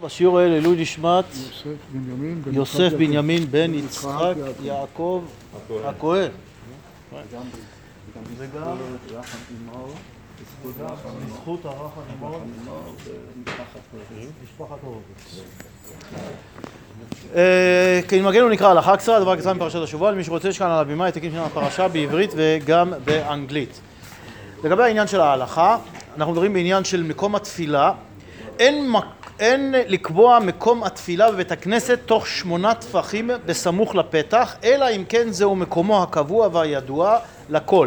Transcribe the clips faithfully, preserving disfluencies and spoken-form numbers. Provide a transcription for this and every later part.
בשיעור האלה לעילוי נשמת יוסף בנימין יוסף בנימין בן בן יצחק יעקב הכהן. וגם בזכות הרחם אימו משפחת הורוביץ. כמנהגנו נקרא הלכה קצרה, דבר קצר מפרשת השבוע. למי שרוצה יש כאן על הבימה העתקים של הפרשה בעברית וגם באנגלית. לגבי העניין של ההלכה, אנחנו מדברים בעניין של מקום התפילה. אין, אין לקבוע מקום התפילה בבית הכנסת תוך שמונה טפחים בסמוך לפתח, אלא אם כן זהו מקומו הקבוע והידוע לכל.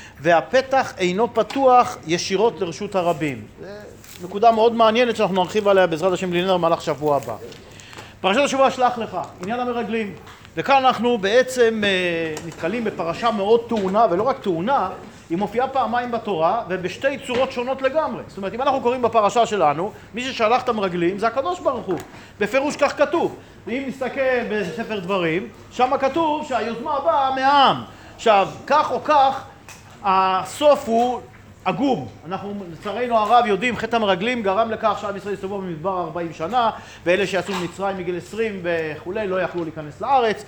והפתח אינו פתוח ישירות לרשות הרבים. זו נקודה מאוד מעניינת שאנחנו נרחיב עליה בעזרת השם בלי נדר במהלך שבוע הבא. פרשת השבוע שלח לך, עניין המרגלים. וכאן אנחנו בעצם נתקלים בפרשה מאוד טעונה, ולא רק טעונה, היא מופיעה פעמיים בתורה ובשתי צורות שונות לגמרי. זאת אומרת, אם אנחנו קוראים בפרשה שלנו, מי ששלח את המרגלים זה הקדוש ברוך הוא. בפירוש כך כתוב. ואם נסתכל בספר דברים, שם כתוב שהיוזמה באה מהעם. עכשיו, כך או כך, הסוף הוא עגום. אנחנו לצערנו הרב יודעים, חטא המרגלים גרם לכך שעם ישראל הסתובבו במדבר ארבעים שנה, ואלה שיצאו ממצרים מגיל עשרים וכולי לא יכלו להיכנס לארץ.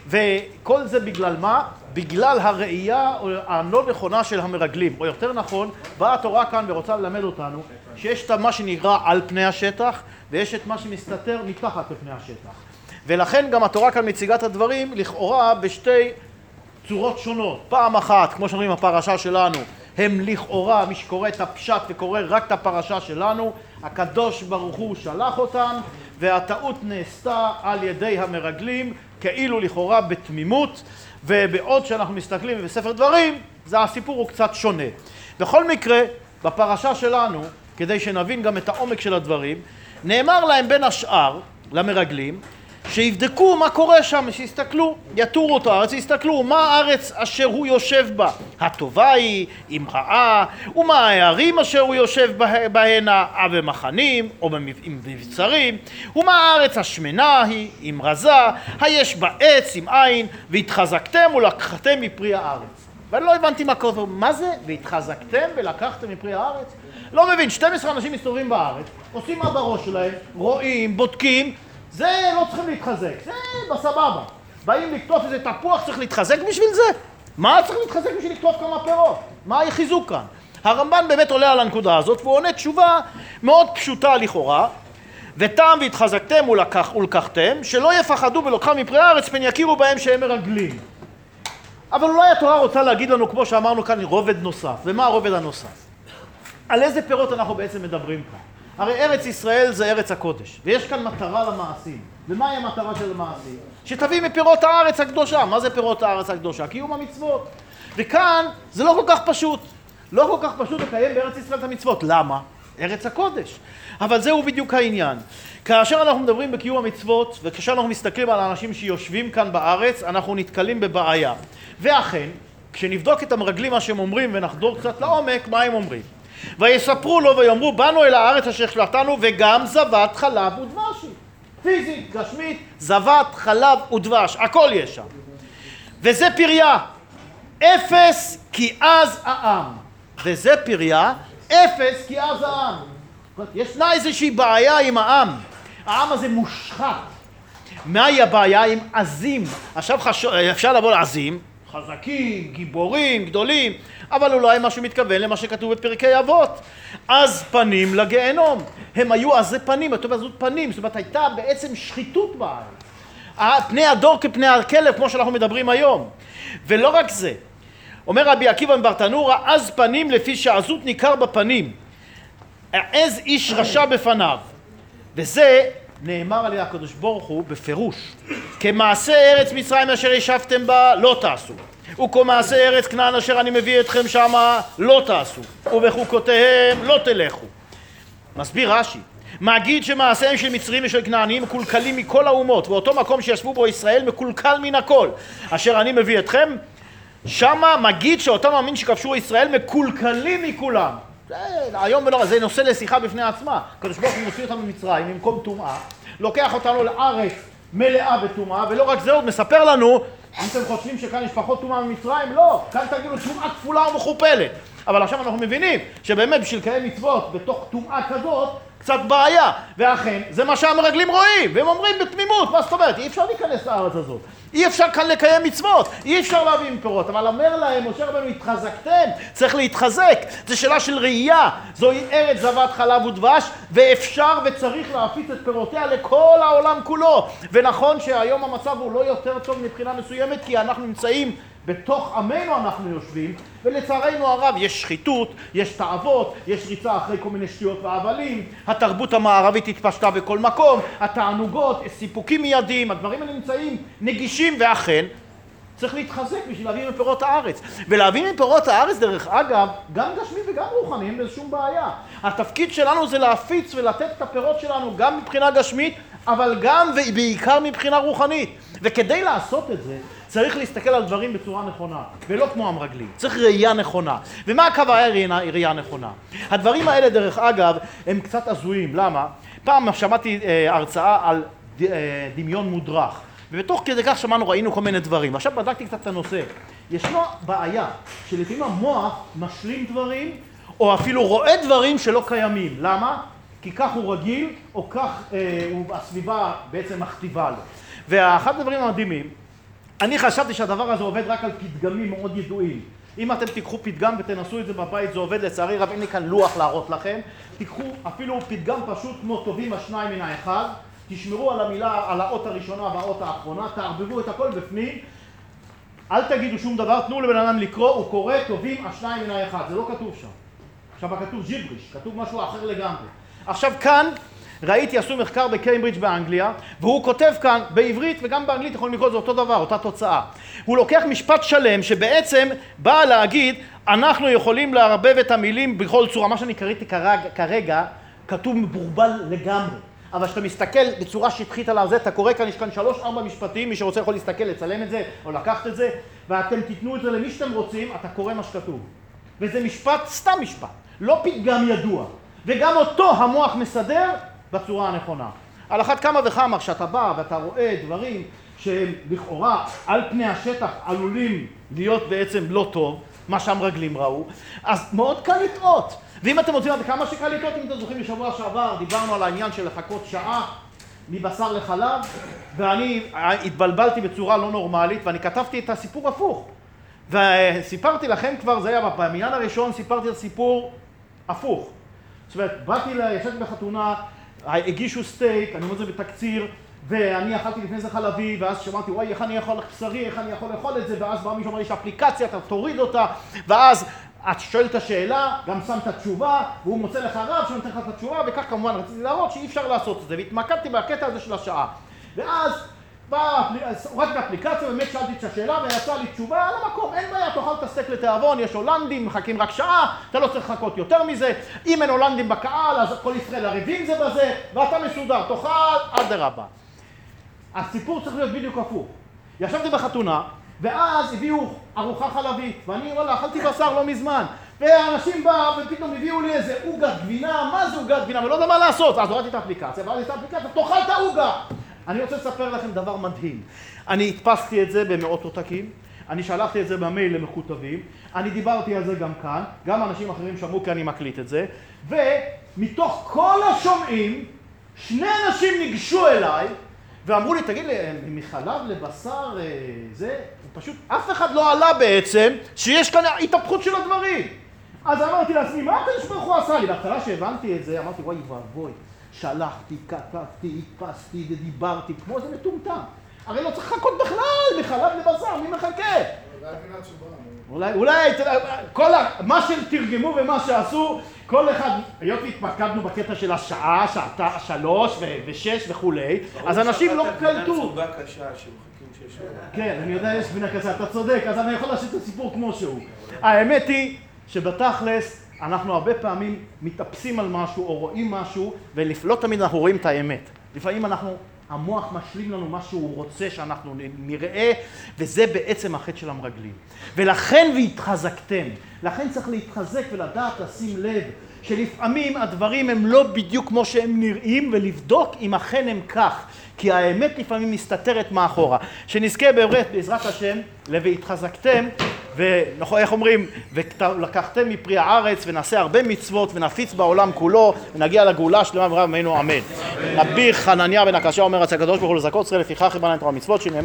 וכל זה בגלל מה? בגלל הראייה הלא נכונה של המרגלים. או יותר נכון, באה התורה כאן ורוצה ללמד אותנו שיש את מה שנראה על פני השטח, ויש את מה שמסתתר מתחת לפני השטח. ולכן גם התורה כאן מציגה את הדברים לכאורה בשתי צורות שונות. פעם אחת, כמו שאומרים הפרשה שלנו, הם לכאורה, מי שקורא את הפשט וקורא רק את הפרשה שלנו, הקדוש ברוך הוא שלח אותם, והטעות נעשתה על ידי המרגלים, כאילו לכאורה בתמימות, ובעוד שאנחנו מסתכלים בספר דברים, זה הסיפור הוא קצת שונה. בכל מקרה, בפרשה שלנו, כדי שנבין גם את העומק של הדברים, נאמר להם בין השאר, למרגלים, שיבדקו מה קורה שם, שיסתכלו, יתורו את הארץ, יסתכלו מה הארץ אשר הוא יושב בה. הטובה היא, אם רעה, ומה הערים אשר הוא יושב בהנה, במחנים, או במבצרים, ומה הארץ השמנה היא, אם רזה, היש בה עץ, אם עין, והתחזקתם ולקחתם מפרי הארץ. ואני לא הבנתי מה קורה, מה זה? והתחזקתם ולקחתם מפרי הארץ? לא מבין, שנים עשר אנשים מסתובבים בארץ, עושים מה בראש שלהם, רואים, בודקים, זה לא צריכים להתחזק, זה בסבבה. באים לקטוף איזה תפוח, צריך להתחזק בשביל זה? מה צריך להתחזק בשביל לקטוף כמה פירות? מה החיזוק כאן? הרמב"ן באמת עולה על הנקודה הזאת, והוא עונה תשובה מאוד פשוטה לכאורה, וטעם והתחזקתם ולקח, ולקחתם, שלא יפחדו בלוקחם מפרי הארץ, פן יכירו בהם שהם מרגלים. אבל אולי התורה רוצה להגיד לנו, כמו שאמרנו כאן, רובד נוסף. ומה הרובד הנוסף? על איזה פירות אנחנו בעצם מדברים כאן? הרי ארץ ישראל זה ארץ הקודש, ויש כאן מטרה למעשים. ומהי המטרה של המעשים? שתביא מפירות הארץ הקדושה. מה זה פירות הארץ הקדושה? קיום המצוות. וכאן זה לא כל כך פשוט. לא כל כך פשוט לקיים בארץ ישראל את המצוות. למה? ארץ הקודש. אבל זהו בדיוק העניין. כאשר אנחנו מדברים בקיום המצוות, וכאשר אנחנו מסתכלים על האנשים שיושבים כאן בארץ, אנחנו נתקלים בבעיה. ואכן, כשנבדוק את המרגלים מה שהם אומרים ונחדור קצת לעומק, מה הם אומרים? ויספרו לו ויאמרו, באנו אל הארץ אשר שלחתנו, וגם זבת חלב ודבש. פיזית, גשמית, זבת חלב ודבש, הכל יש שם. וזה פריה, אפס כי אז העם. וזה פריה, אפס כי אז העם. ישנה איזושהי בעיה עם העם. העם הזה מושחת. מהי הבעיה עם עזים? עכשיו חשוב, אפשר לבוא לעזים, חזקים, גיבורים, גדולים, אבל אולי משהו מתכוון למה שכתוב בפרקי אבות. אז פנים לגיהנום. הם היו עזי פנים, זאת אומרת, זאת פנים, זאת אומרת, הייתה בעצם שחיתות בארץ. פני הדור כפני הכלב, כמו שאנחנו מדברים היום. ולא רק זה, אומר רבי עקיבא מברטנורא, אז פנים לפי שעזות ניכר בפנים. עז איש רשע בפניו. וזה נאמר על ידי הקדוש ברוך הוא בפירוש. כמעשה ארץ מצרים אשר ישבתם בה, לא תעשו. וכמעשה ארץ כנען אשר אני מביא אתכם שמה, לא תעשו. ובחוקותיהם לא תלכו. מסביר רש"י. מגיד שמעשיהם של מצרים ושל כנענים מקולקלים מכל האומות, ואותו מקום שישבו בו ישראל מקולקל מן הכל. אשר אני מביא אתכם, שמה מגיד שאותם המין שכבשו ישראל מקולקלים מכולם. היום ולא, זה נושא לשיחה בפני עצמה. הקדוש ברוך הוא מוציא אותנו ממצרים במקום טומאה, לוקח אותנו לארץ מלאה בטומאה, ולא רק זה, עוד מספר לנו, אם אתם חושבים שכאן יש פחות טומאה ממצרים, לא, כאן תגידו טומאה כפולה ומכופלת. אבל עכשיו אנחנו מבינים שבאמת בשביל לקיים מצוות בתוך טומאה כזאת, קצת בעיה. ואכן, זה מה שהמרגלים רואים, והם אומרים בתמימות, מה זאת אומרת? אי אפשר להיכנס לארץ הזאת. אי אפשר כאן לקיים מצוות, אי אפשר להביא מפירות, אבל אומר להם, משה רבנו, התחזקתם, צריך להתחזק, זה שאלה של ראייה, זוהי ארץ זבת חלב ודבש, ואפשר וצריך להפיץ את פירותיה לכל העולם כולו. ונכון שהיום המצב הוא לא יותר טוב מבחינה מסוימת, כי אנחנו נמצאים בתוך עמנו אנחנו יושבים, ולצערנו הרב יש שחיתות, יש תאוות, יש ריצה אחרי כל מיני שטויות והבלים, התרבות המערבית התפשטה בכל מקום, התענוגות, סיפוקים מיידיים, הדברים האלה נמצאים נגישים, ואכן צריך להתחזק בשביל להביא מפירות הארץ. ולהביא מפירות הארץ, דרך אגב, גם גשמי וגם רוחני, אין בזה שום בעיה. התפקיד שלנו זה להפיץ ולתת את הפירות שלנו גם מבחינה גשמית, אבל גם ובעיקר מבחינה רוחנית. וכדי לעשות את זה, צריך להסתכל על דברים בצורה נכונה, ולא כמו המרגלים. צריך ראייה נכונה. ומה הכוונה ראייה, ראייה נכונה? הדברים האלה, דרך אגב, הם קצת הזויים. למה? פעם שמעתי אה, הרצאה על ד, אה, דמיון מודרך. ובתוך כדי כך שמענו, ראינו כל מיני דברים. ועכשיו בדקתי קצת את הנושא. ישנו בעיה שלפעמים המוח משלים דברים, או אפילו רואה דברים שלא קיימים. למה? כי כך הוא רגיל, או כך אה, הוא, הסביבה בעצם מכתיבה לו. ואחד הדברים המדהימים, אני חשבתי שהדבר הזה עובד רק על פתגמים מאוד ידועים. אם אתם תיקחו פתגם ותנסו את זה בבית, זה עובד. לצערי רב, אין לי כאן לוח להראות לכם. תיקחו אפילו פתגם פשוט כמו טובים השניים מן האחד, תשמרו על המילה, על האות הראשונה והאות האחרונה, תערבבו את הכל בפנים, אל תגידו שום דבר, תנו לבן אדם לקרוא, הוא קורא טובים השניים מן האחד, זה לא כתוב שם. עכשיו כתוב ג'יבריש, כתוב משהו אחר לגמרי. עכשיו כאן, ראיתי, עשו מחקר בקיימברידג' באנגליה, והוא כותב כאן בעברית וגם באנגלית, יכולים לקרוא, זה אותו דבר, אותה תוצאה. הוא לוקח משפט שלם שבעצם בא להגיד, אנחנו יכולים לערבב את המילים בכל צורה, מה שאני קראתי כרגע, כרגע כתוב מבורבל לגמרי. אבל כשאתה מסתכל בצורה שטחית על זה, אתה קורא כאן, יש כאן שלוש, ארבע משפטים, מי שרוצה יכול להסתכל, לצלם את זה, או לקחת את זה, ואתם תיתנו את זה למי שאתם רוצים, אתה קורא מה שכתוב. וזה משפט, סתם משפט, לא פתגם ידוע. וגם אותו המוח מסדר בצורה הנכונה. על אחת כמה וכמה, כשאתה בא ואתה רואה דברים שהם לכאורה על פני השטח עלולים להיות בעצם לא טוב, מה שהמרגלים ראו, אז מאוד קל לטעות. ואם אתם רוצים, כמה שקל לטעות, אם אתם זוכרים בשבוע שעבר, דיברנו על העניין של לחכות שעה מבשר לחלב, ואני התבלבלתי בצורה לא נורמלית, ואני כתבתי את הסיפור הפוך. וסיפרתי לכם כבר, זה היה במניין הראשון, סיפרתי את הסיפור הפוך. זאת אומרת, באתי, ישבתי בחתונה, הגישו סטייק, אני אומר את זה בתקציר, ואני אכלתי לפני זה חלבי, ואז שמעתי, וואי, איך אני יכול לבשרי, איך אני יכול לאכול את זה, ואז בא מישהו אומר, יש אפליקציה, אתה תוריד אותה, ואז את שואלת את השאלה, גם שמת תשובה, והוא מוצא לך רב שנותן לך את התשובה, וכך כמובן רציתי להראות שאי אפשר לעשות את זה, והתמקדתי בקטע הזה של השעה. ואז הורדתי באפליקציה, באמת שאלתי את השאלה, ויצאה לי תשובה על המקום, אין בעיה, תאכל את הסטייק לתיאבון, יש הולנדים, מחכים רק שעה, אתה לא צריך לחכות יותר מזה, אם אין הולנדים בקהל, אז כל ישראל ערבים זה בזה, ואתה מסודר, תאכל, אדרבה. הסיפור צריך להיות בדיוק הפוך. ישבתי בחתונה, ואז הביאו ארוחה חלבית, ואני, וואלה, אכלתי בשר לא מזמן, והאנשים באו ופתאום הביאו לי איזה עוגת גבינה, מה זה עוגת גבינה? ולא יודע מה לעשות, אז הורדתי את האפליקציה, ואז את האפליקציה, תאכל את העוגה. אני רוצה לספר לכם דבר מדהים. אני הדפסתי את זה במאות עותקים, אני שלחתי את זה במייל למכותבים, אני דיברתי על זה גם כאן, גם אנשים אחרים שמעו כי אני מקליט את זה, ומתוך כל השומעים, שני אנשים ניגשו אליי, ואמרו לי, תגיד לי, מחלב לבשר זה, פשוט אף אחד לא עלה בעצם שיש כאן התהפכות של הדברים. אז אמרתי לעצמי, מה הקדוש ברוך הוא עשה לי? בהתחלה שהבנתי את זה, אמרתי, וואי ואבוי, שלחתי, כתבתי, הדפסתי ודיברתי, כמו זה מטומטם. הרי לא צריך לחכות בכלל, מחלב לבשר, מי מחכה? אולי, אולי, כל מה שהם תרגמו ומה שעשו, כל אחד, היות והתמקדנו בקטע של השעה, שעתה, שלוש ושש וכולי, אז אנשים לא קלטו. כן, אני יודע, יש גבינה קשה, אתה צודק, אז אני יכול להשאיר את הסיפור כמו שהוא. האמת היא שבתכלס אנחנו הרבה פעמים מתאפסים על משהו או רואים משהו, ולא תמיד אנחנו רואים את האמת. לפעמים אנחנו, המוח משלים לנו מה שהוא רוצה שאנחנו נראה, וזה בעצם החטא של המרגלים. ולכן והתחזקתם. לכן צריך להתחזק ולדעת לשים לב שלפעמים הדברים הם לא בדיוק כמו שהם נראים, ולבדוק אם אכן הם כך. כי האמת לפעמים מסתתרת מאחורה. שנזכה בעזרת השם, ל"והתחזקתם", ואיך אומרים, ולקחתם מפרי הארץ ונעשה הרבה מצוות ונפיץ בעולם כולו ונגיע לגאולה שלמה במהרה בימינו אמן. רבי חנניה בן עקשיא אומר, רצה הקדוש ברוך הוא לזכות ישראל לפיכך ריבונו תורה מצוות שנאמר